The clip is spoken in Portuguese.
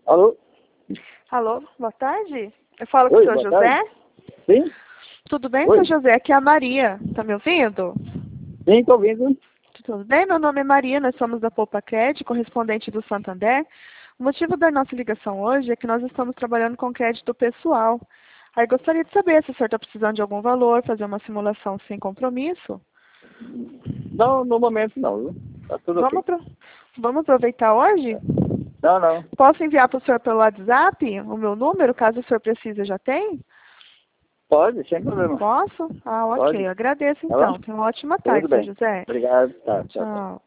Alô? Alô, boa tarde. Eu falo com o Oi, senhor boa José. tarde. Sim? Tudo bem, Oi. senhor José? Aqui é a Maria. Tá me ouvindo? Sim, tô ouvindo. Tudo bem? Meu nome é Maria, nós somos da Poupa Crédito, correspondente do Santander. O motivo da nossa ligação hoje é que nós estamos trabalhando com crédito pessoal. Aí gostaria de saber se o senhor está precisando de algum valor, fazer uma simulação sem compromisso. Não, no momento não, viu? Tá tudo Vamos, ok. vamos aproveitar hoje? Não, não. Posso enviar para o senhor pelo WhatsApp o meu número, caso o senhor precise, já tem? Pode, sem problema. Posso? Ah, ok. Pode. Eu agradeço Tá bom? então. Tenha uma ótima Tudo tarde, seu bem. José. Obrigado. Tá, tchau, tchau. Tchau.